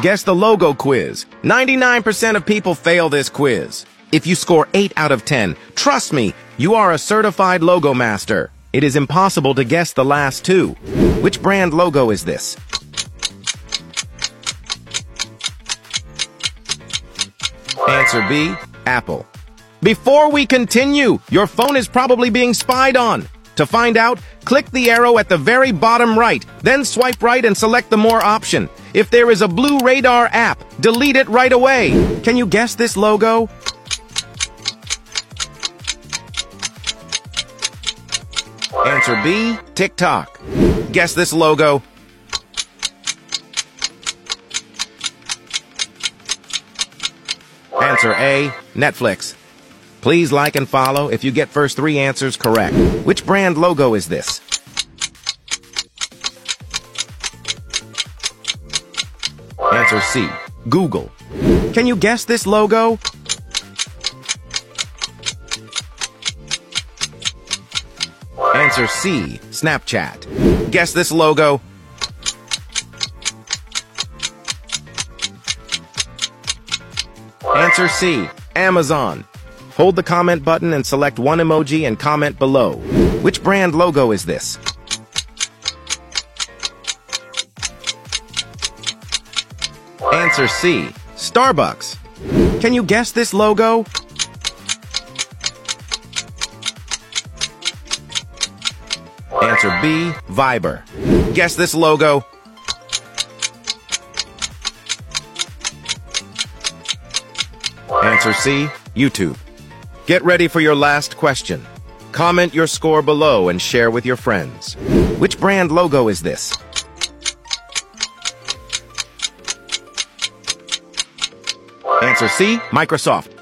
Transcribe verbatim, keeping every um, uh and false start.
Guess the logo quiz. ninety-nine percent of people fail this quiz. If you score eight out of ten, trust me, you are a certified logo master. It is impossible to guess the last two. Which brand logo is this? Answer B, Apple. Before we continue, your phone is probably being spied on. To find out, click the arrow at the very bottom right, then swipe right and select the More option. If there is a blue radar app, delete it right away. Can you guess this logo? Answer B, TikTok. Guess this logo. Answer A, Netflix. Please like and follow if you get first three answers correct. Which brand logo is this? Answer C, Google. Can you guess this logo? Answer C, Snapchat. Guess this logo. Answer C, Amazon. Hold the comment button and select one emoji and comment below. Which brand logo is this? Answer C, Starbucks. Can you guess this logo? Answer B, Viber. Guess this logo. Answer C, YouTube. Get ready for your last question. Comment your score below and share with your friends. Which brand logo is this? Answer C, Microsoft.